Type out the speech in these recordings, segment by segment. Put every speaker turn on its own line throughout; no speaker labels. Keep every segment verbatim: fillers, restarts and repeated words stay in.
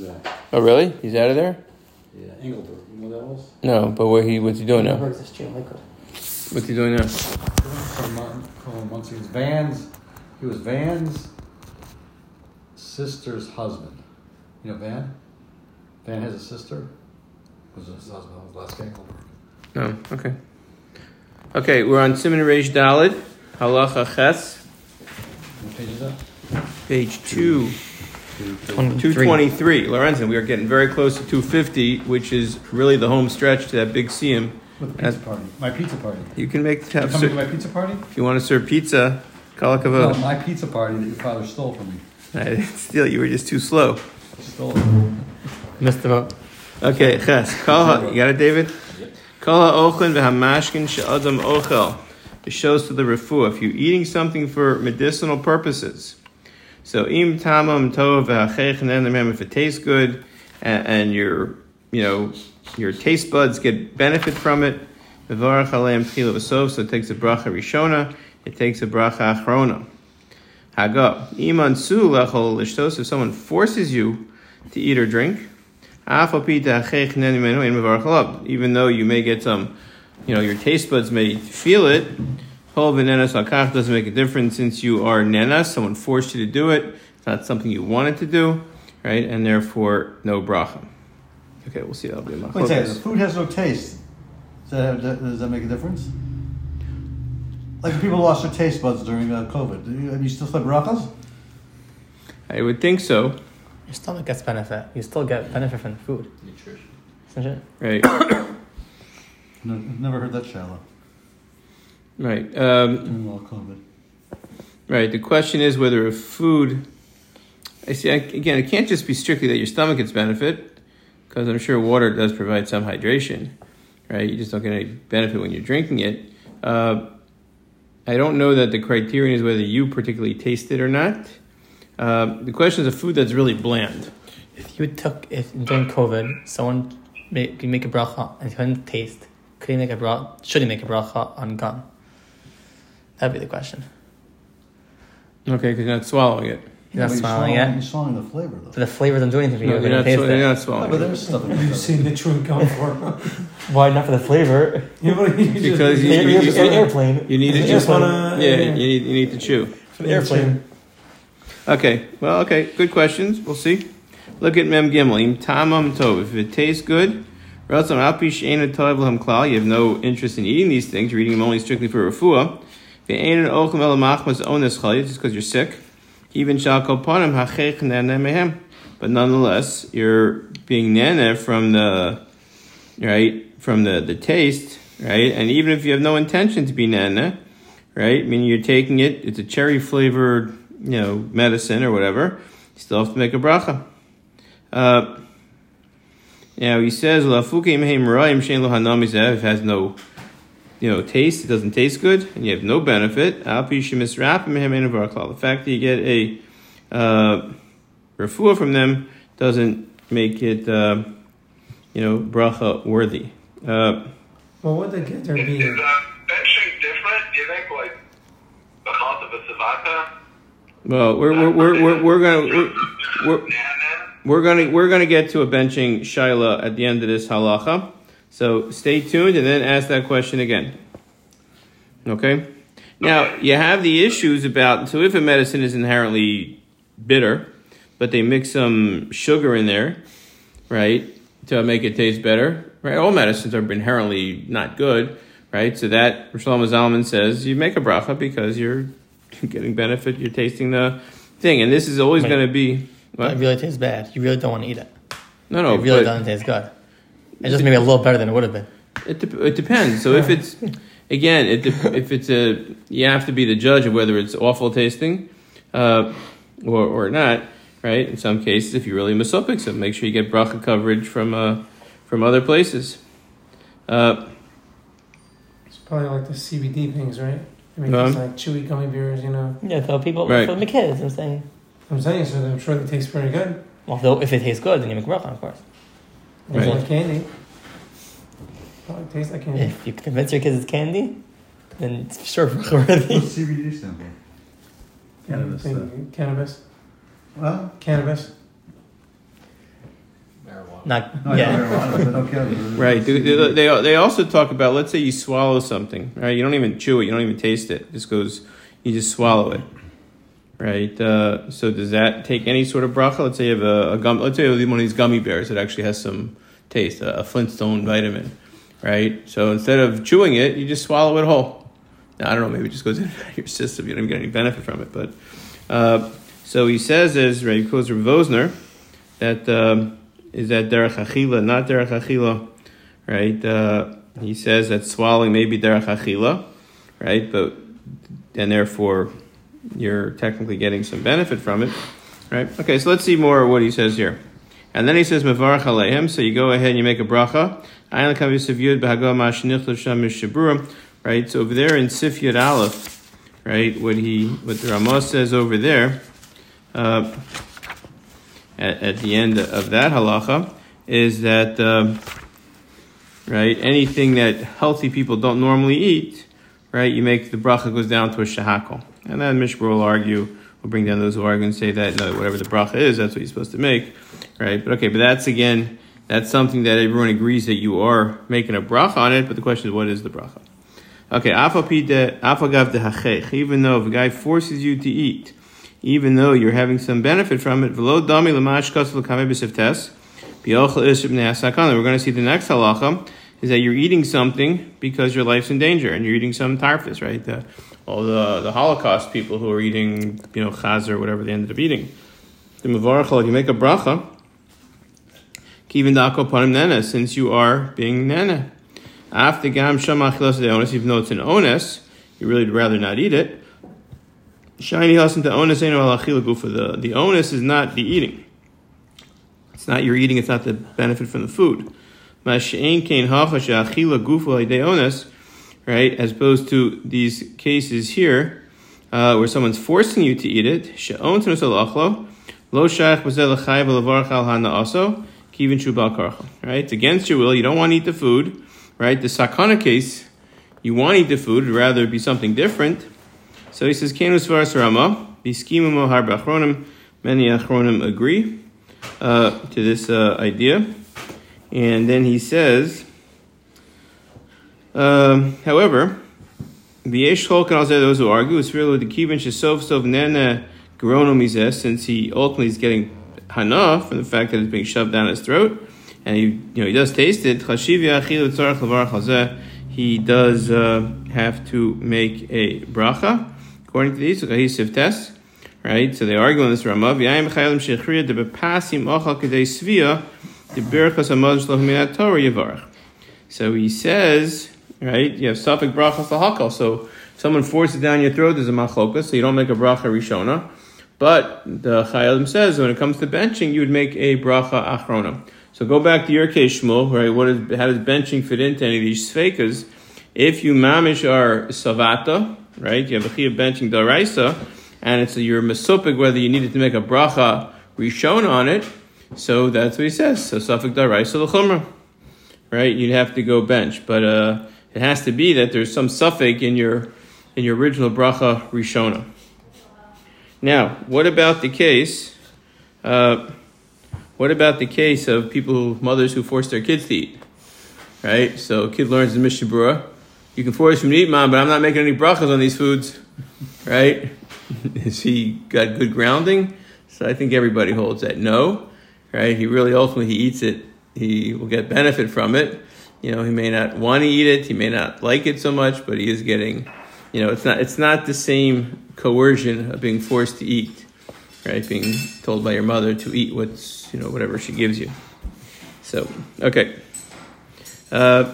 yesterday.
Oh, really? He's out of there?
Yeah, Engelberg. You know what that was?
No, but what he what's he doing now?
Engelberg's a stream liquid.
What's he doing now?
From months. He was Van's. He was Van's sister's husband. You know Van? Van has a sister. Was his husband? That was Les Engelberg.
No. Okay. Okay, we're on Siman Reish Daled, Halacha Ches.
What page is that?
Page two. two twenty-three. Lorenzen, we are getting very close to two fifty, which is really the home stretch to that big siyum.
With the pizza party. My pizza party.
You can make the
You coming to my pizza party?
If you want to serve pizza, kol
No,
hakavod.
my pizza party that your father stole from me.
I didn't steal. You were just too slow.
Stole it.
Missed the vote.
Okay, Ches. Kol ha- you got it, David? Kol ha'ochlin v'hamashkin she'adam ochel. It shows to the refuah. If you're eating something for medicinal purposes, so im tamam tov v'hachech nenem, if it tastes good and, and your, you know, your taste buds get benefit from it, v'varach aleim tchila v'sov, so it takes a bracha rishona, it takes a bracha achrona. Haga iman su lechol lishtos, if someone forces you to eat or drink, even though you may get some, you know, your taste buds may feel it, doesn't make a difference since you are nenas, someone forced you to do it, it's not something you wanted to do, right? And therefore, no bracha. Okay, we'll see. That'll be my
Wait a second, the food has no taste. Does that, have, does that make a difference? Like if people lost their taste buds during uh, COVID, do you, have you still said brachas?
I would think so.
Your stomach gets benefit. You still get benefit from the food.
Nutrition.
Isn't it?
Right.
No, I've never heard that shallow.
Right. Um,
During all COVID.
Right. The question is whether a food. I see. I, again, it can't just be strictly that your stomach gets benefit, because I'm sure water does provide some hydration. Right. You just don't get any benefit when you're drinking it. Uh, I don't know that the criterion is whether you particularly taste it or not. Uh, the question is a food that's really bland.
If you took, if during COVID, someone make, make a bracha and couldn't taste, could he make a bracha, should he make a bracha on gum? That'd be the question.
Okay, because you're not swallowing it.
You're not
but
swallowing
you're
it.
You're swallowing the flavor, though.
But the flavor doesn't do anything for you.
No,
You're
you're, not
taste
sw-
it.
you're not
No,
swallowing
but
it.
there's stuff.
You've seen the chewing gum for.
Why not for the flavor?
Yeah, but you just-
Because you-
You're,
you-
you're,
you-
you're an airplane.
You need to
You
just
just wanna-
yeah,
yeah.
You need you need to chew.
For the airplane.
Okay, well, okay, good questions. We'll see. Look at Mem Gimel. Im tamam tov. If it tastes good, you have no interest in eating these things. You're eating them only strictly for refuah. Just because you're sick. Even but nonetheless, you're being nana from the right from the, the taste, right? And even if you have no intention to be nana, right? I mean, you're taking it. It's a cherry flavored, you know, medicine or whatever. You still have to make a bracha. Uh, now he says, if it has no, you know, taste, it doesn't taste good, and you have no benefit. The fact that you get a uh, refuah from them doesn't make it, uh, you know, bracha worthy. Uh,
Well, would the get there be?
Is uh, benching different? Do you think, like the cost of a savata?
well, we're we're we're we're, we're gonna we're, we're we're gonna we're gonna get to a benching shaila at the end of this halacha. So stay tuned and then ask that question again. Okay. Now you have the issues about so if a medicine is inherently bitter, but they mix some sugar in there, right, to make it taste better. Right, all medicines are inherently not good, right? So that Shlomo Zalman says you make a bracha because you're getting benefit, you're tasting the thing, and this is always going to be. What?
It really tastes bad. You really don't want to eat it.
No, no,
It really
but
doesn't taste good. It's just maybe a little better than it would have been.
it de- it depends. So if it's again, it de- if it's a you have to be the judge of whether it's awful tasting, uh, or or not, right? In some cases, if you really misopik, so make sure you get bracha coverage from uh. from other places. Uh,
It's probably like the C B D things, right? I mean,
Um,
it's like chewy gummy bears, you know.
Yeah, so people,
Right.
for the kids, I'm saying.
I'm saying, so I'm sure they taste very good.
Well, though, if it tastes good, then you make bracha, of course.
It's
Right.
like candy. Probably tastes like candy.
If you convince your kids it's candy, then it's for sure bracha worthy.
What's C B D stand for? Cannabis.
Maybe
Uh,
Cannabis.
well,
Cannabis.
Not
No, I
yeah.
don't know. Okay.
Right. They, they, they they also talk about, let's say you swallow something, right? You don't even chew it. You don't even taste it. It just goes, you just swallow it, right? Uh, so does that take any sort of bracha? Let's say you have a, a gum. Let's say you have one of these gummy bears that actually has some taste, a, a Flintstone vitamin, right? So instead of chewing it, you just swallow it whole. Now, I don't know. Maybe it just goes into your system. You don't even get any benefit from it. But uh, so he says, as right, he quotes Rav Vosner, that um, is that derech achila, not derech achila, right? Uh, he says that swallowing may be derech achila, right? But and therefore you're technically getting some benefit from it, right? Okay, so let's see more of what he says here. And then he says mevarach alehem. So you go ahead and you make a bracha. Ayin lekav yisef yud b'hagah ma'ashnichlu sham mishabura, right? So over there in Sif Yud Aleph, right? What he what the Ramah says over there. Uh, At, at the end of that halacha is that um, right, anything that healthy people don't normally eat, right, you make the bracha goes down to a shahakol, and then Mishra will argue, will bring down those who argue and say that no, whatever the bracha is, that's what you're supposed to make, right? But okay, but that's again, that's something that everyone agrees that you are making a bracha on it. But the question is, what is the bracha? Okay, afagav de hachech, even though if a guy forces you to eat, even though you're having some benefit from it, we're going to see the next halacha is that you're eating something because your life's in danger, and you're eating some tarfus, right? The, all the the Holocaust people who are eating, you know, chaz or whatever they ended up eating. The mevarachal, if you make a bracha, kivin dako panim nena, since you are being nena. After gam shama achilas de ones, even though it's an ones, you really would rather not eat it. Shiny hasan to onus eno al achila gufa. The the onus is not the eating. It's not your eating. It's not the benefit from the food. Mashein kain hacha she'achila gufa de onus, right? As opposed to these cases here, uh, where someone's forcing you to eat it. She'on tenus al achlo lo shayach b'zel l'chayv l'varach al hana aso kivin shubal karcha. Right? It's against your will. You don't want to eat the food. Right? The sakana case, you want to eat the food. It'd rather be something different. So he says, "Kenus varas Rama, biskimu mohar b'achronim." Many achronim agree uh, to this uh, idea, and then he says, um, however, v'yesh cholkan al zeh, those who argue, is really the kivin shesov sov nena gerono mizeh, since he ultimately is getting hana from the fact that it's being shoved down his throat, and he, you know, he does taste it. Chashiv yachil tzarach levarach al zeh. He does uh, have to make a bracha. According to these, cohesive tests, right? So they argue on this Ramah. So he says, right? You have suffix brachas lahakal. So someone forces down your throat, there's a machlokas, so you don't make a bracha rishona. But the Chayalim says when it comes to benching, you would make a bracha achrona. So go back to your case, Shmuel, right? What is, how does benching fit into any of these sfeikas? If you mamish are savata, right? You have a chiyuv benching daraisa, and it's a, you're mesupik whether you needed to make a bracha rishon on it. So that's what he says. So suffik daraisa l'chumra, right? You'd have to go bench, but uh, it has to be that there's some suffik in your in your original bracha rishona. Now, what about the case? Uh, what about the case of people, who, mothers who force their kids to eat? Right? So a kid learns the Mishnah Berurah. You can force him to eat, Mom, but I'm not making any brachas on these foods, right? Has he got good grounding? So I think everybody holds that no, right? He really ultimately he eats it. He will get benefit from it. You know, he may not want to eat it. He may not like it so much, but he is getting, you know, it's not it's not the same coercion of being forced to eat, right? Being told by your mother to eat what's, you know, whatever she gives you. So, okay. Uh,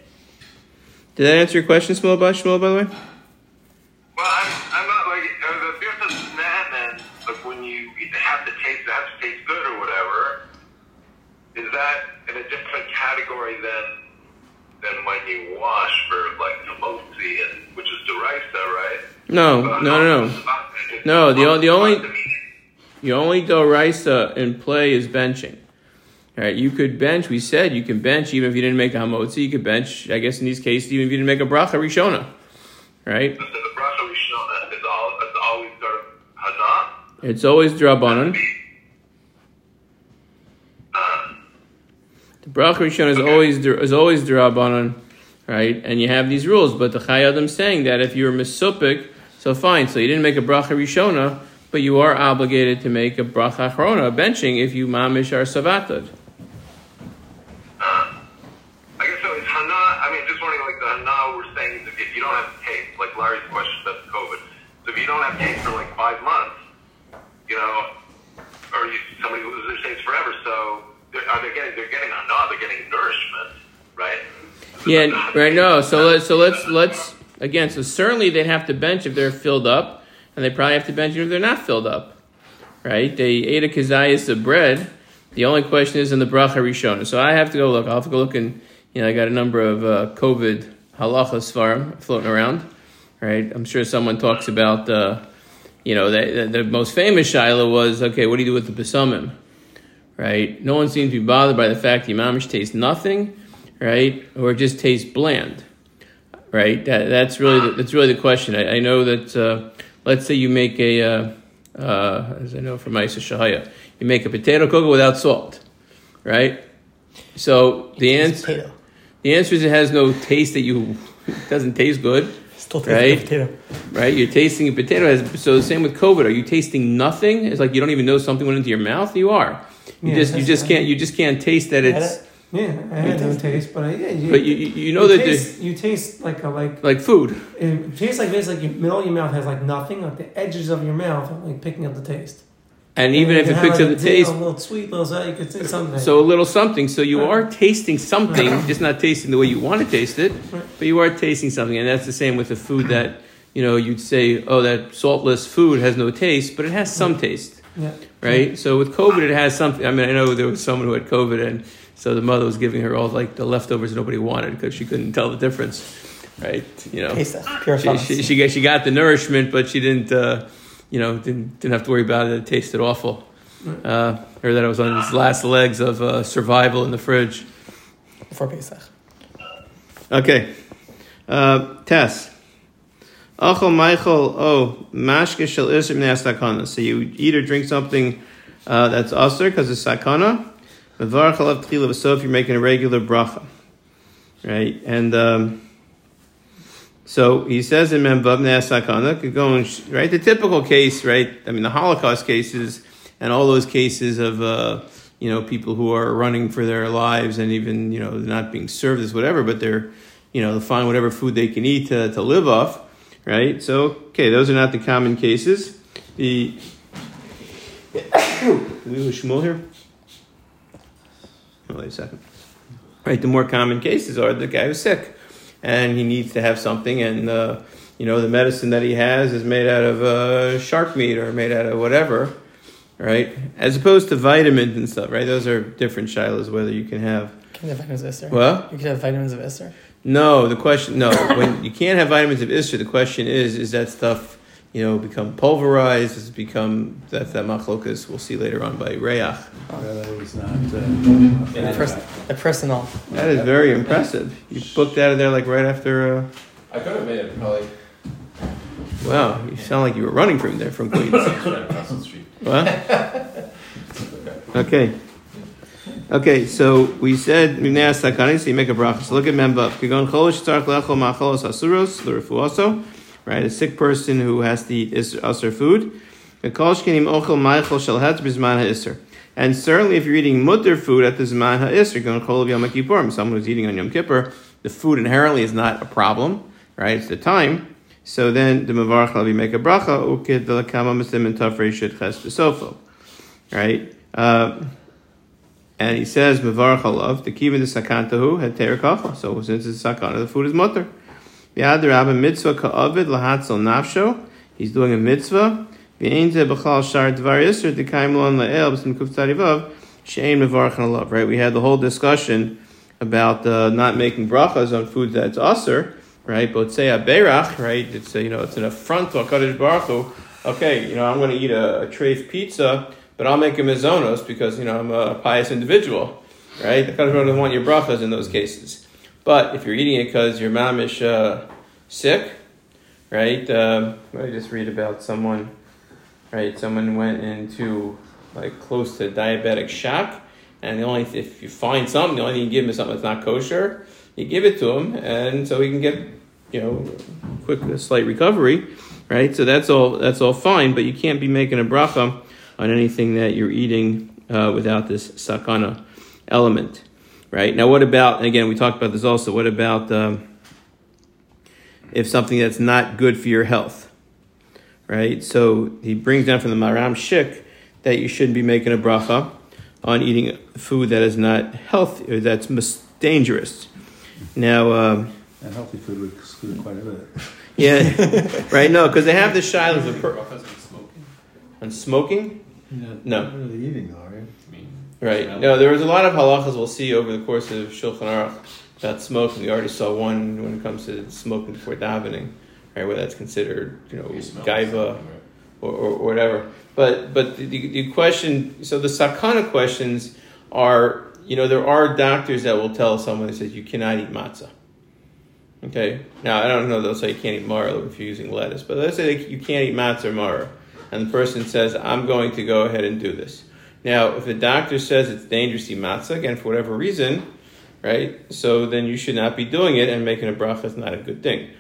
Did that answer your question, Shmuel, by, Shmuel, by the way?
Well, I'm, I'm not like, uh, the difference in that, man, like when you have to taste, it has to taste good or whatever, is that in a different category than than when you wash for like hamotzi, and which is deraisa, right?
No,
but
no, no, no. No, the, the only, the only deraisa in play is benching. All right, you could bench, we said you can bench even if you didn't make a hamotzi. You could bench, I guess in these cases, even if you didn't make a bracha rishona. Right?
So the bracha rishona is all, it's always sort of hana?
It's always drabanan.
Uh,
The bracha rishona is always is always d'Rabbanan, right? And you have these rules, but the Chai Adam saying that if you're misupik, so fine. So you didn't make a bracha rishona, but you are obligated to make a bracha achrona, a benching, if you mamish are savatad.
Uh, I guess so. It's hana. I mean, just wondering, like the hana we're saying is if you don't have taste, like Larry's question about COVID. So if you don't have taste for like five months, you know, or you, somebody who loses their taste forever, so they're, are they getting? They're getting hana. They're getting nourishment, right? So
Yeah, right. No. So let's so let's let's again. So certainly they'd have to bench if they're filled up, and they probably have to bench if they're not filled up, right? They ate a kazayas of bread. The only question is in the bracha rishona. So I have to go look. I'll have to go look, and you know I got a number of uh, COVID halacha svarim floating around, right? I'm sure someone talks about, uh, you know, the, the, the most famous shaila was, okay, what do you do with the besamim, right? No one seems to be bothered by the fact the mamish tastes nothing, right, or it just tastes bland, right? That that's really the, that's really the question. I, I know that. Uh, let's say you make a, uh, uh, as I know from Ma'aser Shahaya, you make a potato kugel without salt, right? So the answer, the answer is it has no taste that you, it doesn't taste good,
Still
right?
potato.
Right? You're tasting a potato. As, so the same with COVID. Are you tasting nothing? It's like you don't even know something went into your mouth. You are. You
Yeah,
just you
that's
just
right.
can't you just can't taste that it's
Yeah, I had no taste, but I, yeah, you,
but you you you know
you
that there's
taste, you taste like a like
like food.
it tastes like this, like your middle of your mouth has like nothing, like the edges of your mouth are like picking up the taste.
And even
you
if it
have,
picks
like,
up
a
the
ding,
taste,
a little sweet, little sour, you could say something.
so a little something. So you
Right.
are tasting something, just not tasting the way you want to taste it,
Right.
but you are tasting something. And that's the same with the food that, you know, you'd say, oh, that saltless food has no taste, but it has some taste,
yeah,
right? So with COVID, it has something. I mean, I know there was someone who had COVID, and so the mother was giving her all like the leftovers nobody wanted because she couldn't tell the difference, right? You know,
Taste that. Pure
she,
sauce.
she, she, got, she got the nourishment, but she didn't, uh, you know, didn't didn't have to worry about it. It tasted awful. Uh, or that it was on his last legs of uh, survival in the fridge.
Before Pesach.
Okay. Uh, Tess. Achol Michael, oh, mashke shel isr min sakana. So you eat or drink something uh, that's asr because it's sakana. Mevarach alav tchila v'sof, you're making a regular bracha. Right? And um, so he says in Memvav Nea Sakana, could go and, right? The typical case, right? I mean, the Holocaust cases and all those cases of, uh, you know, people who are running for their lives and even, you know, not being served as whatever, but they're, you know, they'll find whatever food they can eat to, to live off, right? So, okay, those are not the common cases. The, we with Shmuel here? Oh, wait a second. Right, the more common cases are the guy who's sick and he needs to have something, and uh, you know the medicine that he has is made out of uh, shark meat or made out of whatever, right? As opposed to vitamins and stuff, right? Those are different shilas. Whether you can have
Can you have vitamins of Isser?
what?
You can have vitamins of Isser.
No, the question no. When you can't have vitamins of Isser, the question is: is that stuff you know become pulverized? Has it become that's that machlokas we'll see later on by Reach?
Whether it's not. Uh,
The, pers- the personal.
That is very impressive. You booked out of there like right after. Uh,
I could have made it probably
wow, you sound like you were running from there from Queens.
across the street.
What? Okay. Okay, so we said Minei Sakani, so you make a bracha. So look at Memvav. Kigon cholish tzarich le'achol ma'acholos asuros l'refuaso. Right, a sick person who has to eat asur food. V'kol shkenim ochel ma'achol shel het b'zman ha'isur. And certainly if you're eating mutter food at the zman ha'isur, kigon chol Yom Kippurim, someone who's eating on Yom Kippur, the food inherently is not a problem, right? It's the time. So then the mavarach lavi make a bracha ukid the lakama muslim and tafrei shit ches b'sofo, right? Uh, and he says mavarach alav the kivin the sakantahu had terikacha. So since it's sakana, the food is mutter. Yad rabba mitzvah ka'avid lahatzel nafsho. He's doing a mitzvah. V'einze b'chal shar dvar yisr d'kaim lon la'el b'sim kuf tzadivav she'ein mavarach alav. Right? We had the whole discussion about uh, not making brachas on food that's aser. Right, but say a berach, right? It's a, you know, it's an affront to Hakadosh Baruch Hu. Okay, you know, I'm going to eat a, a treif pizza, but I'll make a mizonos because you know I'm a pious individual, right? The Hakadosh Baruch Hu doesn't want your brachas in those cases. But if you're eating it because you're mamish uh, sick, right? Um, let me just read about someone, right? Someone went into like close to diabetic shock, And the only if you find something, the only thing you give him is something that's not kosher. You give it to him, and so he can get, you know, quick, a slight recovery, right? So that's all. That's all fine, but you can't be making a bracha on anything that you're eating uh, without this sakana element, right? Now, what about? And again, we talked about this also. What about um, if something that's not good for your health, right? So he brings down from the Maram Shik that you shouldn't be making a bracha on eating food that is not healthy or that's mis- dangerous. Now, um,
And healthy food would exclude quite a bit.
yeah, right? No, because they have the shilas of per-
Brachas on smoking.
on smoking.
Yeah,
No.
Not really eating though, right?
I mean,
Right.
smell.
No, there was a lot of halachas we'll see over the course of Shulchan Aruch about smoking. We already saw one when it comes to smoking before davening, right? Where that's considered, you know,
You smell
gaiva
something, right?
or, or, or whatever. But but the, the question, so the sakana questions are, you know, there are doctors that will tell someone that says you cannot eat matzah. Okay. Now I don't know. They'll say you can't eat maror if you're using lettuce, but let's say you can't eat matzah or maror, and the person says, I'm going to go ahead and do this. Now, if the doctor says it's dangerous to eat matzah, again, for whatever reason, right, so then you should not be doing it, and making a bracha is not a good thing.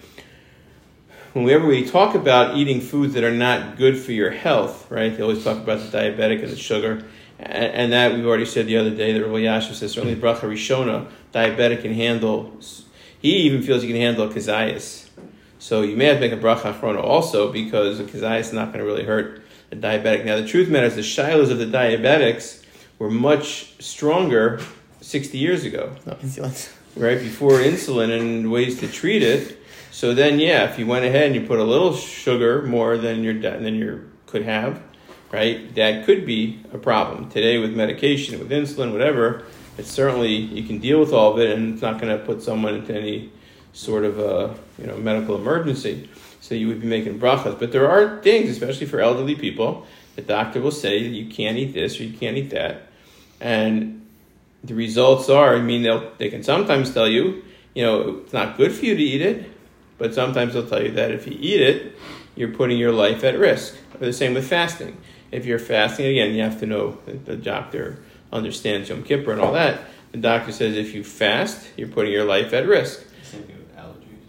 Whenever we talk about eating foods that are not good for your health, right, they always talk about the diabetic and the sugar, and, and that we've already said the other day, that Rabbi Yashiv says, certainly bracha rishona, diabetic can handle, he even feels he can handle a kazayas. So you may have to make a bracha achrona also, because a kazayas is not going to really hurt the diabetic. Now, the truth matters, the shilas of the diabetics were much stronger sixty years ago,
No, insulin.
right, before insulin and ways to treat it. So then, yeah, if you went ahead and you put a little sugar more than your than you could have, right, that could be a problem. Today with medication, with insulin, whatever, it's certainly, you can deal with all of it, and it's not going to put someone into any sort of a, you know, medical emergency. So you would be making brachas. But there are things, especially for elderly people, the doctor will say that you can't eat this or you can't eat that. And the results are, I mean, they'll, they can sometimes tell you, you know, it's not good for you to eat it, but sometimes they'll tell you that if you eat it, you're putting your life at risk. The same with fasting. If you're fasting, again, you have to know that the doctor understands Yom Kippur and all that. The doctor says if you fast, you're putting your life at risk.
Same thing with allergies.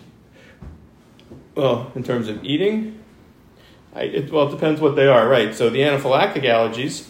Well, in terms of eating, I, it, well, it depends what they are, right? So the anaphylactic allergies,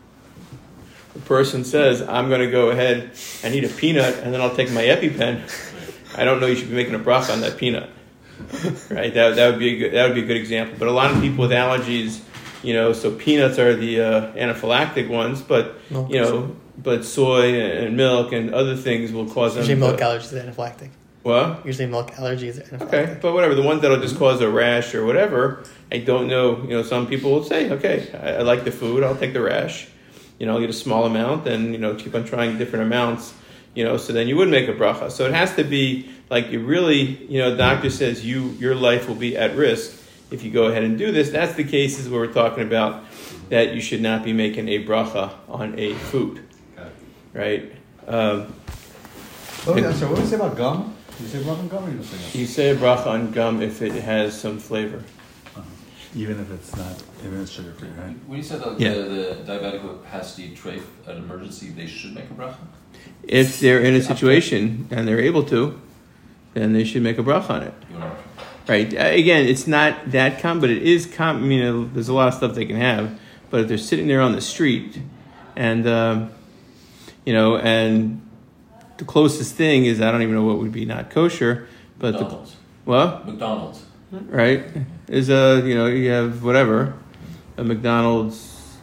the person says, I'm going to go ahead and eat a peanut, and then I'll take my EpiPen. I don't know you should be making a bracha on that peanut, right? That, that would be a good, that would be a good example. But a lot of people with allergies, you know, so peanuts are the uh, anaphylactic ones, but,
Milk
you know, but soy and milk and other things will cause them
Usually milk
to...
allergies are anaphylactic.
What?
Usually milk allergies are anaphylactic.
Okay, but whatever, the ones that'll just cause a rash or whatever, I don't know, you know, some people will say, okay, I, I like the food, I'll take the rash, you know, I'll get a small amount, and, you know, keep on trying different amounts, you know, so then you would make a bracha. So it has to be, like, you really, you know, the doctor says you your life will be at risk if you go ahead and do this. That's the cases where we're talking about that you should not be making a bracha on a food,
Okay.
right? Um,
Oh, yeah, so what do you say about gum? Do you say bracha on gum or you don't say gum?
you say a bracha on gum if it has some flavor.
Uh-huh. Even if it's not, even if it's sugar free, right?
When you said that
Yeah.
the, the diabetic who has to eat treif at an emergency, they should make a bracha?
If they're in a situation and they're able to, then they should make a bracha on it.
You know?
Right. Uh, Again, it's not that common, but it is common. You know, there's a lot of stuff they can have, but if they're sitting there on the street, and um, you know, and the closest thing is I don't even know what would be not kosher, but the,
McDonald's.
what?
McDonald's.
Right? Is a you know you have whatever, a McDonald's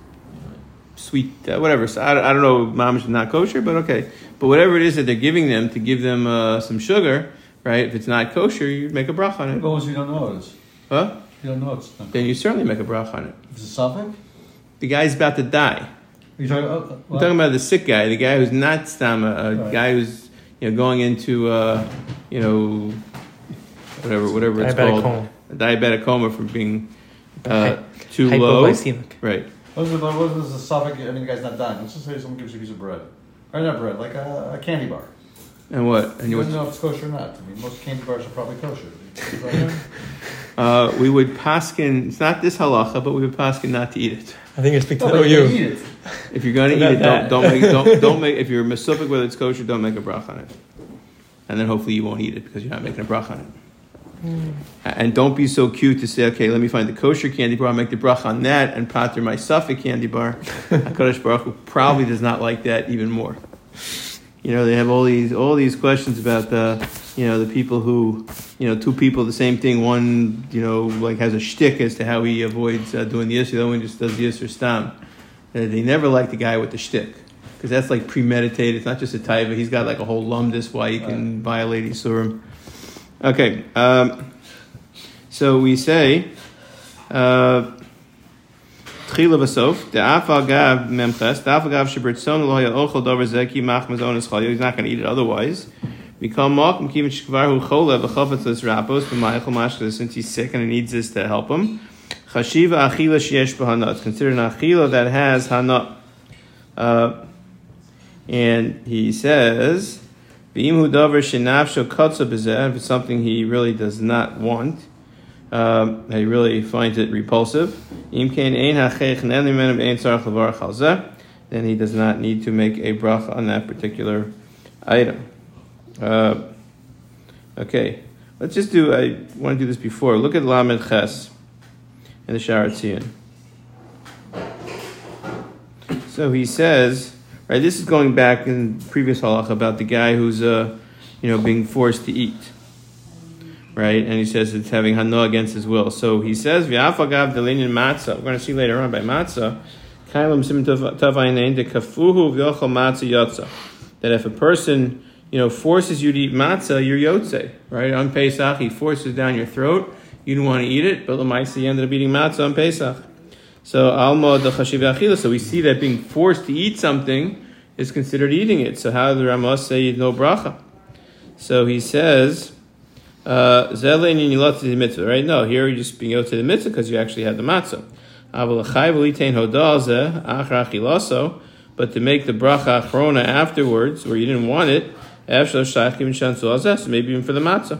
sweet uh, whatever. So I, I don't know, mom's not kosher, but okay. But whatever it is that they're giving them to give them uh, some sugar, right? If it's not kosher, you make a bracha on
As
it.
long as you don't know it is.
Huh?
You don't know it's not.
Then you certainly make a bracha on it.
If it's a suffix?
The guy's about to die.
You're talking about, uh,
I'm
what?
talking about the sick guy, the guy who's not stama, a
Right.
guy who's you know going into uh, you know whatever whatever it's
Diabetic
called,
coma.
a diabetic coma from being uh,
Hy-
too low.
Hypoglycemic.
Right.
What is, it, what is a suffix? I mean, the guy's not dying. Let's just say someone gives you a piece of bread. Or not bread, like a, a candy bar.
And what? And
You
you
don't
would,
know if it's kosher or not. I mean, most candy bars are probably kosher.
uh, we would paskin. It's not this halacha, but we would paskin not to eat it.
I think you speak to
No,
O
but you can
U.
eat it.
If you're going to
Not
eat it,
that.
don't don't make don't don't make. If you're mesupik whether it's kosher, don't make a brach on it. And then hopefully you won't eat it because you're not making a brach on it.
Mm.
And don't be so cute to say, okay, let me find the kosher candy bar, I'll make the brach on that, and pater my suffik candy bar. HaKadosh Baruch Hu probably does not like that even more. You know, they have all these all these questions about the, you know, the people who, you know, two people, the same thing. One, you know, like has a shtick as to how he avoids uh, doing the yisr. The other one just does the yisr stam. Uh, they never like the guy with the shtick. Because that's like premeditated. It's not just a taiva. He's got like a whole lumdus why he can violate Isurim. Okay. Um, so we say, Tchila v'sof, de'afal gav memches, de'afal gav shebertzon lo haya ochel dover zeki mach mazonis chalyo. He's not going to eat it otherwise. We call mokum kivin shkvar hu chole v'chofetz lis rapos v'mayachol mashkel, since he's sick and he needs this to help him. Chashiva achila sheyesh b'hana. It's considered an achila that has hana. Uh, And he says, "V'imhu davar shenafsho kotza b'zeh." If it's something he really does not want, um, he really finds it repulsive. Im kein ein hachech nelimen ein tzarich levarach al zeh. Then he does not need to make a bracha on that particular item. Uh, okay, let's just do. I want to do this before. Look at Lamed Ches in the Sha'ar Tzion. So he says. Right, this is going back in previous halacha about the guy who's, uh, you know, being forced to eat. Right, and he says it's having hana against his will. So he says, "V'afagav delinin matzah." We're going to see later on by matzah. Kailam sim tavayin de kafuhu v'yochel matzah yotza. That if a person, you know, forces you to eat matzah, you're yotze. Right, on Pesach, he forces down your throat. You don't want to eat it, but l'maisa you ended up eating matzah on Pesach. So alma the chashiv achila. So we see that being forced to eat something is considered eating it. So how does the Ramah say no bracha? So he says, "Zelein yilot the mitzvah." Right? No, here you're just being able to the mitzvah because you actually had the matzah. But to make the bracha achrona afterwards, where you didn't want it, so maybe even for the matzah.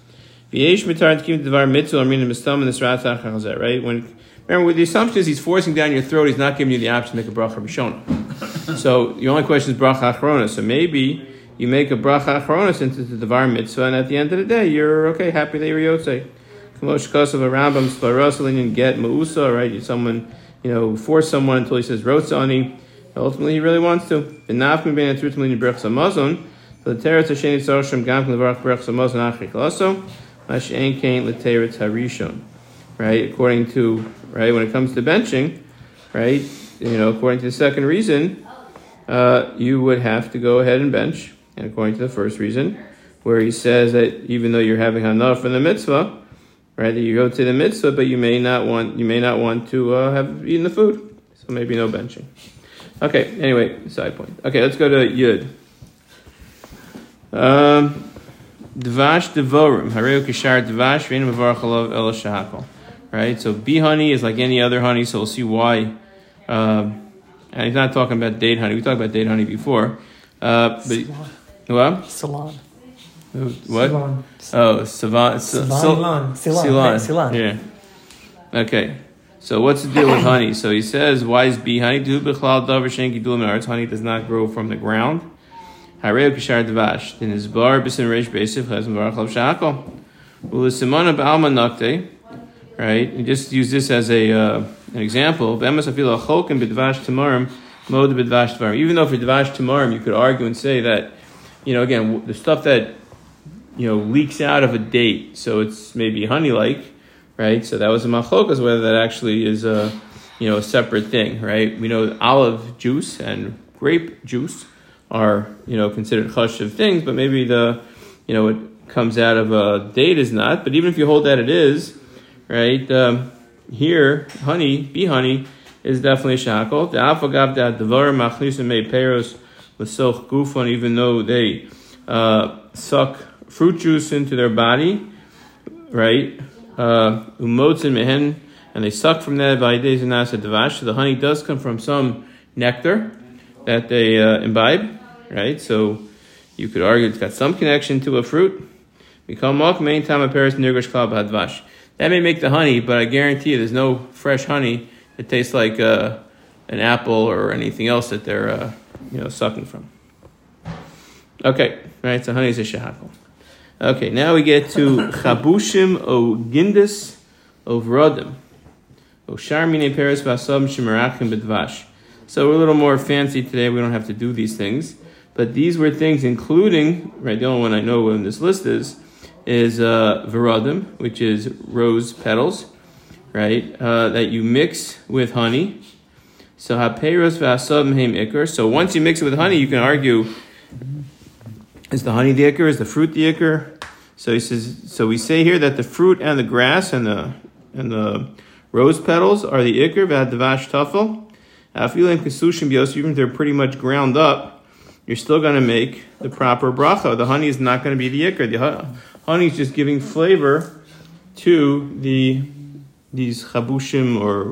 Right? When Remember, the assumption is he's forcing down your throat. He's not giving you the option to make a bracha rishona. So the only question is bracha achrona. So maybe you make a bracha achrona since it's a devar mitzvah, and at the end of the day, you're okay, happy that you're yotzei. Kamosh kasav a Rambam sparasalin get mausa. Right? Someone, you know, force someone until he says rotzani. Ultimately, he really wants to. Benafmi ben atrutamlin brachas hamazon. The teretz hasheni tzaroshem gam levarach brachas hamazon achrik laso. Mashen kain leteretz harishon. Right? According to right when it comes to benching, right? You know, according to the second reason, uh, you would have to go ahead and bench. And according to the first reason, where he says that even though you're having hana from the mitzvah, right, that you go to the mitzvah, but you may not want you may not want to uh, have eaten the food, so maybe no benching. Okay. Anyway, side point. Okay, let's go to Yud. Um, Dvash devorim hareu kishar dvash ve'en mevarach alav el shahakol. Right, so bee honey is like any other honey, so we'll see why. Um, and he's not talking about date honey. We talked about date honey before. Uh, but what?
Salon.
What?
Ceylon.
Oh, Ceylon.
Ceylon.
Ceylon. Ceylon.
Yeah. Okay. So what's the deal with honey? So he says, why is bee honey? Honey does not grow from the ground. Hareu kishar dvash. In his bar bisin reish beisiv chazim varach lav shakol. Ulisimana ba'alma nakte. Right, you just use this as a uh, an example. Even though for dvash tamarim, you could argue and say that, you know, again, the stuff that, you know, leaks out of a date, so it's maybe honey-like, right? So that was a machlokas, whether that actually is a, you know, a separate thing, right? We know olive juice and grape juice are, you know, considered chashuv things, but maybe the, you know, it comes out of a date is not. But even if you hold that it is, right, um, here, honey, bee honey, is definitely shakol. The afagav da devar machnisim me peros l'soch gufon, even though they uh, suck fruit juice into their body, right? Umotzin mehen, and they suck from that by days and nasa devash. So the honey does come from some nectar that they uh, imbibe, right? So you could argue it's got some connection to a fruit. That may make the honey, but I guarantee you there's no fresh honey that tastes like uh, an apple or anything else that they're uh, you know sucking from. Okay, right, so honey is a shehakol. Okay, now we get to chabushim o gindis o vrodim o sharmine peres vasam shemerachim bedvash. So we're a little more fancy today. We don't have to do these things, but these were things including, right, the only one I know in this list is is uh, vrodim, which is rose petals, right, uh, that you mix with honey. So haperos vasam heim ikar. So once you mix it with honey, you can argue, is the honey the ikar? Is the fruit the ikar? So he says. So we say here that the fruit and the grass and the and the rose petals are the ikar. V'hadavash tafel. Afilim kesushim bios. Even if they're pretty much ground up, you're still going to make the proper bracha. The honey is not going to be the ikar. The honey is just giving flavor to the these chabushim or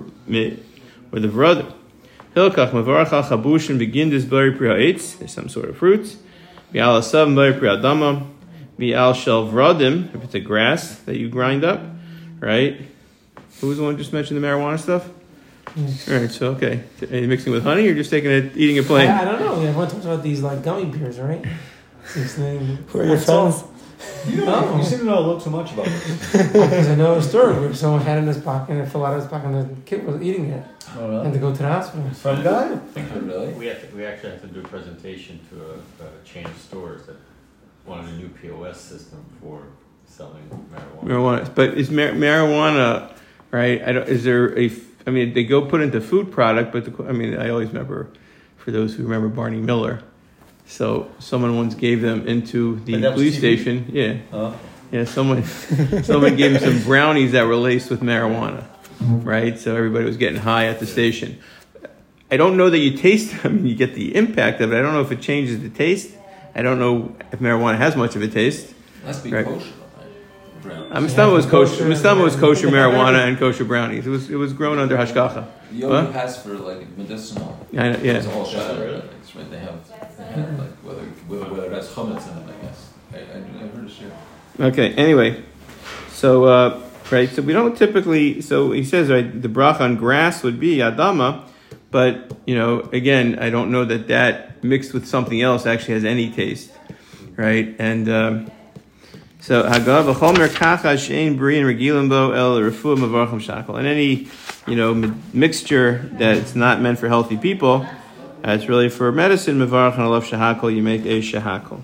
or the vrodim. Hilkach mavarach al chabushim begin this berry pri ha'etz. There's some sort of fruits. V'al asav berry pri adama. V'al shel vrodim, if it's a grass that you grind up, right? Who was the one who just mentioned the marijuana stuff?
Yes.
All right, so okay. Are you mixing with honey or just taking it, eating it plain?
I, I don't know. Everyone talks about these like gummy bears, right?
Who are your friends?
You, know, you seem to know a little too much about this.
Because I know a story where someone had it in his pocket and it fell out of his pocket and the kid was eating it.
Oh,
And
really?
to go to the hospital.
Some guy?
Really?
We have to, we actually have to do a presentation to a, a chain of stores that wanted a new P O S system for selling marijuana.
Marijuana, but is mar- marijuana, right? I don't, is there a? I mean, they go put into food product, but the, I mean, I always remember, for those who remember Barney Miller. So someone once gave them into the
But that was
police
T V?
station. Yeah,
Huh?
yeah. Someone, someone gave them some brownies that were laced with marijuana, right? So everybody was getting high at the station. I don't know that you taste them and you get the impact of it. I don't know if it changes the taste. I don't know if marijuana has much of a taste.
Must be
Right.
kosher. Brown.
Uh, Mustama was kosher. Mustama was kosher marijuana and kosher brownies. It was it was grown under hashgacha.
The yoga
Huh?
has for like medicinal.
I know, yeah.
It's all shadow. It's right. They have, they have like whether whether, whether that's chametz in it. I guess. I, I, I heard it share.
Okay. Anyway, so uh, right. So we don't typically. So he says right. The bracha on grass would be adama, but you know, again, I don't know that that mixed with something else actually has any taste, right? And um, so hagav v'chomer kacha she'ein bri and regilim bo el refuah mavarchim shakol. And any you know mi- mixture that it's not meant for healthy people, uh, it's really for medicine. Mavarch and alav shahakol. You make a shahakol.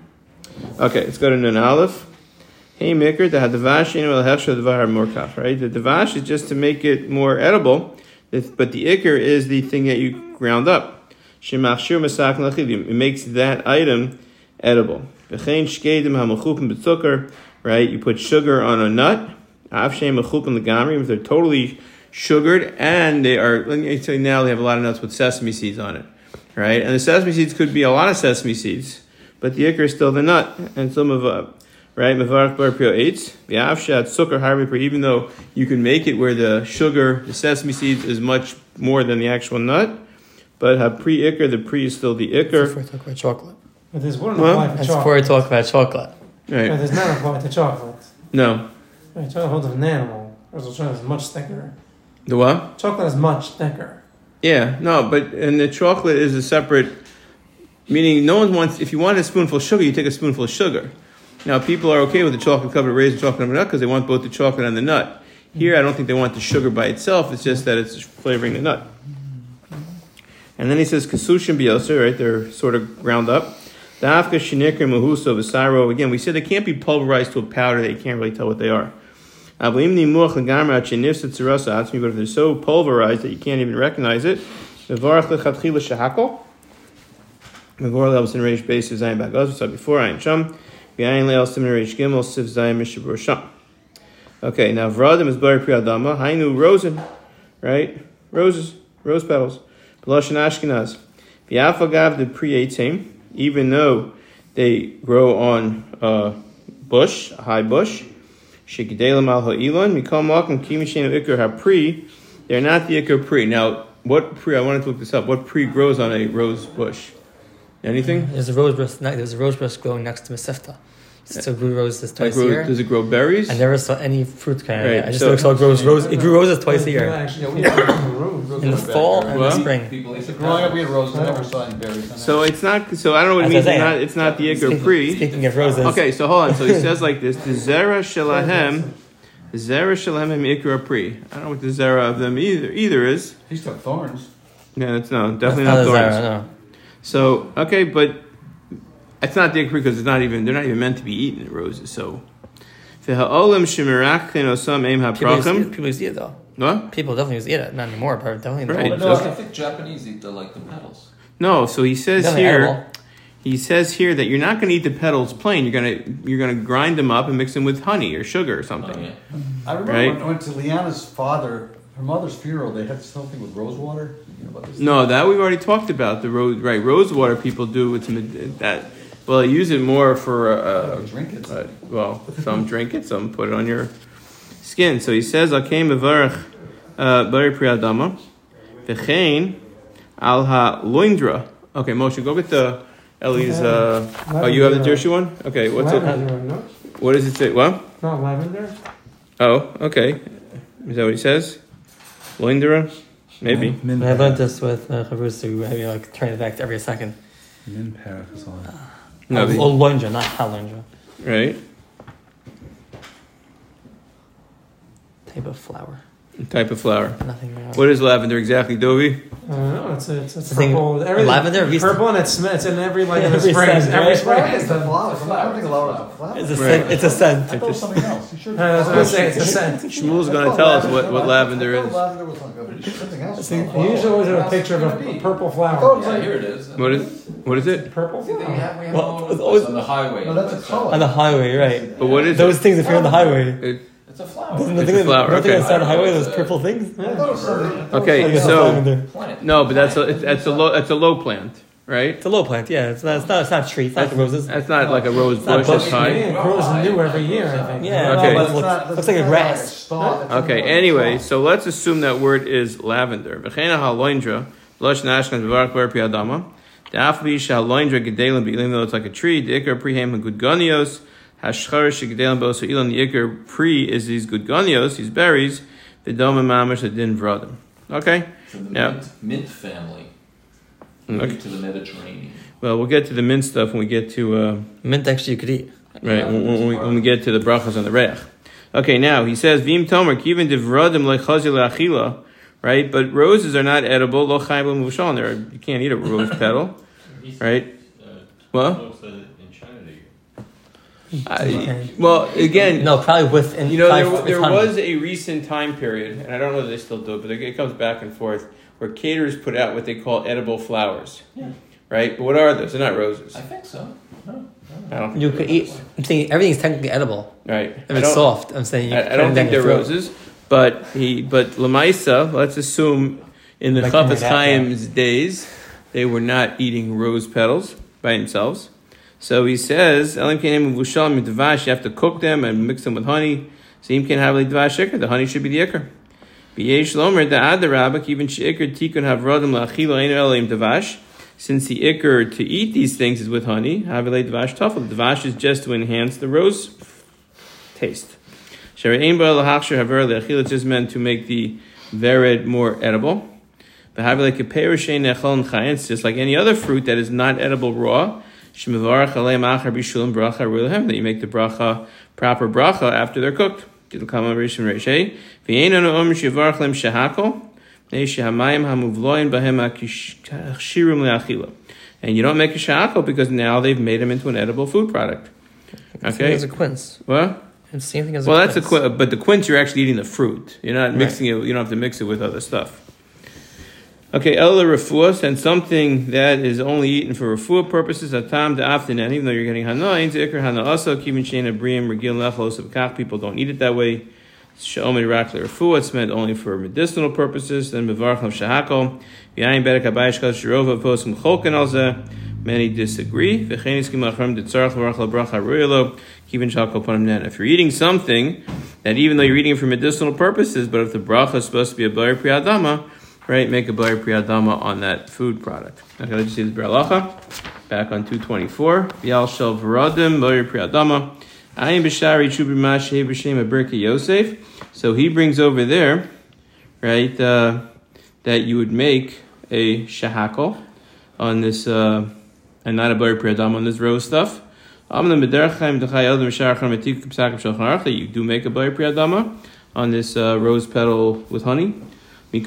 Okay, let's go to Nun Aleph. Hey, Mikr, the hadavash inu el hechsha devar morkaf. Right, the davash is just to make it more edible, but the ikr is the thing that you ground up. Shemachshir masak lachid. It makes that item edible. V'chein shkedim hamachupim b'tzukar. Right, you put sugar on a nut. Avshem machupim legamri. If they're totally sugared and they are, let me say now they have a lot of nuts with sesame seeds on it. Right, and the sesame seeds could be a lot of sesame seeds, but the ikr is still the nut and some of uh, right mevarach bar prio eitz v'avshat sukkar harbi per. Even though you can make it where the sugar, the sesame seeds, is much more than the actual nut, but have pre ikr, the pre is still the
That's
ikr.
before I talk about chocolate.
But this wouldn't
Well,
apply for
That's
chocolate.
before I talk about chocolate.
But
Right?
does not apply to chocolate.
No,
Right, chocolate holds an animal. Whereas chocolate is much thicker.
the what?
Chocolate is much thicker.
Yeah, no, but and the chocolate is a separate. Meaning, no one wants. If you want a spoonful of sugar, you take a spoonful of sugar. Now, people are okay with the chocolate covered raisin, chocolate covered nut because they want both the chocolate and the nut. Here, I don't think they want the sugar by itself. It's just that it's flavoring the nut. And then he says kasushim biyoser, right? They're sort of ground up. Dafka shinikr mahuso v'saro. Again, we said they can't be pulverized to a powder that you can't really tell what they are. But if they're so pulverized that you can't even recognize it, Megor levels in Reish Beis is Zayin Bagaz. We saw before Ayin Sham. V'ayin Leil Simin Reish Gimel Siv Zayin Mishabur Sham. Okay, now Vradim is Bari Pri Adama. Hainu Rosen, right? Roses, rose petals. B'Lashon Ashkenaz. V'Afagav the Pri Eitzim, even though they grow on a bush, a high bush. Shekidelim Al Ha'ilon. Mikol Malkum Kimishin of Iker HaPri. They're not the Iker Pri. Now, what Pri? I wanted to look this up. What Pri grows on a rose bush? Anything?
There's a rose bush. There's a rose bush growing next to Mesivta. So it grew roses
Like
twice a
grow-
year.
does it grow berries?
I never saw any fruit kind of.
Right,
I just
so-
saw it grows rose. It grew roses twice a
Yeah,
year.
actually, we have it in the road.
In the fall and the
What?
spring.
People used to
Growing up, we had roses. I never saw any berries on
So it's not. So I don't know what it
As I
means.
say,
It's not. It's not the Iker
Speaking,
Pri.
speaking of roses.
Okay, so hold on. So he says like this: the zera shalahem, the zera shalahem Iker Pri. I don't know what the zera of them either either is.
He took thorns.
Yeah, it's no,
That's
definitely
not
not
a
thorns.
Zara, no.
So okay, but it's not the Iker Pri because it's not even. They're not even meant to be eaten. Roses. So. V'ha'olam shemirachin osam eim
People used, to,
haprachim.
people used to eat it though.
What?
People definitely used to eat it. Not anymore, but definitely in the
Right.
old
No,
So-
I think Japanese eat the like the petals.
No. So he says
Definitely
here.
edible.
He says here that you're not going to eat the petals plain. You're going to you're going to grind them up and mix them with honey or sugar or
Oh,
something.
yeah.
I remember
Right.
when I went to Liana's father, her mother's funeral, they had something with rose water. You know about this?
No, that we've already talked about. The rose, right? Rose water people do with some that. Well, they use it more for. Uh,
Drink it.
uh, well, some drink it, some put it on your skin. So he says, "Akem mevarach bari priadama, v'chein al ha loindra." Okay, Moshe, go get the Ellie's. Uh, oh, you have the Jersey one. Okay, what's it?
Lavender, no?
What does it say? What?
Not lavender?
Oh, okay. Is that what he says? Loindra? Maybe.
Min
And I learned this with uh, Chavrusa, who had me like turn it back every second.
Min parach is on.
No,
Oh,
the-
oh, Loindra, not Halindra.
right?
Type of flower.
Type of flower.
Nothing else.
What is lavender exactly, Dovey?
I don't know. It's a, it's a
It's a thing-
purple. Everything,
lavender, we-
purple, and it's it's in every like in the
Every
spring.
scent,
Every
right?
spring.
It's
It's
the
the,
flower. I don't think a flower is a flower.
It's a
Right.
scent. It's a
I
scent.
thought it was something else. You sure?
I was gonna say it's a scent.
Shmuel's
I
going to
thought
tell us what,
lavender-
what lavender
I thought
is.
Lavender was like a, something else.
See,
You usually always have a picture of a purple
I thought it
flower.
was
Yeah,
like-
here it is.
What is what is it?
Purple
See, they
flower.
have, we have
Well,
all over
it's
the
always-
place on the highway.
No, that's a
It's
color.
On the highway, right?
But what is
Those
it?
things if you're on the highway.
It-
It's a flower.
Doesn't
It's
the thing
a flower,
nothing
okay.
on the side of the highway, those purple things?
I thought it was something. I thought it was
Okay,
something
It's
so-
lavender.
Plant.
No, but that's a it's, that's a low that's a low plant, right?
It's a low plant, yeah. It's not. It's not. It's not a tree. It's not like roses.
That's not like a rose
not
bush that's
bush.
high.
Yeah, it grows new every year, I think.
Yeah.
Okay.
No,
It's
but it
not-
looks,
it's
looks like a
not
grass.
stalk. It's
Okay,
not a
anyway,
stalk.
so let's assume that word is lavender. V'cheina ha'loindra, losh nashkan v'varach bar pi adama. Da'afli sha'loindra gedelim be'ilim, though it's like a tree. The ikar prihem ha'gudgonios. Hashchar shegedelim bo'so ilan. The ikar pri is these gudgonios, these berries. V'doma mamash adin vradim. Okay?
It's in the
Yeah.
mint, mint family.
Okay.
Moving to the Mediterranean.
Well, we'll get to the mint stuff when we get to... Uh,
Mint actually you could eat.
Right, when, when, we, when we get to the brachas on the reach. Okay, now he says, Vim tomer, kivin devradim lechazi leachila, right? But roses are not edible, lo chayim l'mushan. They're You can't eat a rose petal, right? What?
In China,
I, well, again,
No, probably with and
you know,
probably
there,
with
there
honey.
was a recent time period, and I don't know if they still do it, but it comes back and forth, where caterers put out what they call edible flowers,
Yeah.
right? But what are those? They're not roses.
I think so. No.
I don't,
You could eat. I'm saying everything's technically edible
right.
if
I
it's
don't-
soft. I'm saying you
I,
can
I
put
don't
it
think
down
they're
your throat.
roses, but he, but Lamaisa, let's assume in the
Like
Chafetz
in the-
Chaim's days, they were not eating rose petals by themselves. So he says, Elim kenem v'vushal midvash, you have to cook them and mix them with honey. So im ken have dvash ikar, the honey should be the ikar. B'yesh lomer da'ad rabak, even she'ikar tikun havrodim la'achilo einu elim dvash. Since the ikar to eat these things is with honey, havilei dvash tafel. Dvash is just to enhance the rose taste. Sherein ba lahachshir haver le'achil, it's just meant to make the vered more edible. But havilei keperishein nechol chayin, it's just like any other fruit that is not edible raw. Shemivarach alei machar bishulim bracha rulehem, that you make the bracha, proper bracha after they're cooked. Gidul kama rishon reishei. V'yein anu om shivarach lem shehakol. And you don't make a sha'akol because now they've made them into an edible food product.
Same
Okay?
as a quince.
What?
It's the same thing as
Well,
a
that's a
quince.
quince, but the quince you're actually eating the fruit. You're not
Right.
mixing it. You don't have to mix it with other stuff. Okay, el refuah, and something that is only eaten for refuah purposes. Atam de'aftinan, even though you're getting hana, ain't ikar hana also kivin shein abriim regil lechlos of kach. People don't eat it that way. She'omer rak le'refuah, it's meant only for medicinal purposes. Then mevarcham shahakol, v'yayin bedek habayish kol shirova posum cholken alzeh. Many disagree. V'chenis kimachram detzarach l'varach l'bracha ru'elo kivin shakol panim nen. If you're eating something that even though you're eating it for medicinal purposes, but if the bracha is supposed to be a bar pri adama, right, make a Bayer Priyadama on that food product. Okay, let's see the Beralacha. Back on two twenty-four. Bial Shel Varadim, Bayer Priyadama. Ayin B'Shari Chubri Mashe B'Shem Aberka Yosef. So he brings over there, right, uh, that you would make a shahakol on this, uh, and not a Bayer Priyadama on this rose stuff. That you do make a Bayer Priyadama on this uh, rose petal with honey. Let's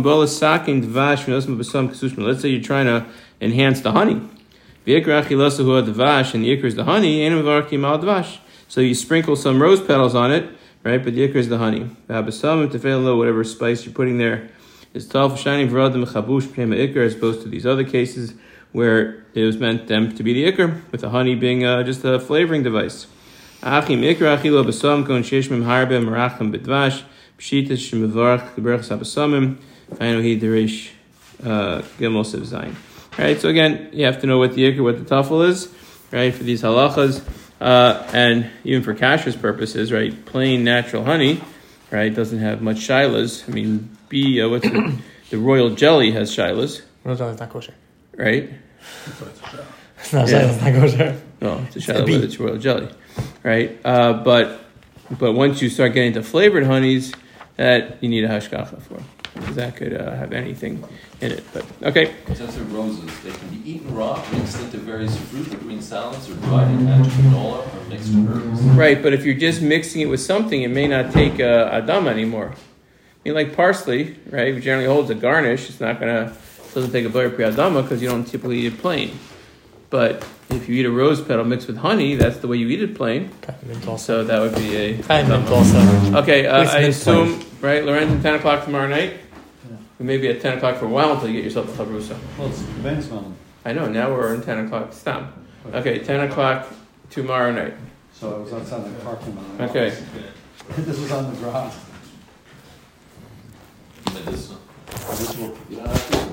say you're trying to enhance the honey. And the ikr is the honey. So you sprinkle some rose petals on it, right? But the ikr is the honey. Whatever spice you're putting there is tal shining as opposed to these other cases where it was meant them to be the ikr, with the honey being uh, just a flavoring device. Achim ikr achilo basam kon sheshmim harbe marachim bedvash pshitas shemivarach geberach sabasamim finally derish gimel siv zayin. Right. So again, you have to know what the ikr, what the tafel is, right, for these halachas, uh, and even for kashrus purposes, right? Plain natural honey, right, doesn't have much shilas. I mean, be uh, what's the, the royal jelly has shilas.
Royal jelly is not kosher.
Right?
It's not, yeah. It's not kosher.
No, it's a shiloh with its royal jelly. Right? Uh, but but once you start getting to flavored honeys, that you need a hashgacha for. Because that could uh, have anything in it. But okay.
Since they're roses, they can be eaten raw, mixed into various fruit or green salads, or dried in magic granola, or mixed with herbs.
Right, but if you're just mixing it with something, it may not take uh, adam anymore. I mean, like parsley, right? It generally holds a garnish. It's not going to... doesn't take a Bayer Priyadama because you don't typically eat it plain. But if you eat a rose petal mixed with honey, that's the way you eat it plain. So that would be a... Okay, uh, I assume, right, Lorenz, ten o'clock tomorrow night?
Yeah.
We may be at ten o'clock for a while until you get yourself a chavrusa.
Well, it's Ben's
I know, now we're in ten o'clock. Stop. Okay, ten o'clock tomorrow night.
So I was outside the parking lot.
Okay.
This was on the ground.
Medicinal.
This will,
You don't have to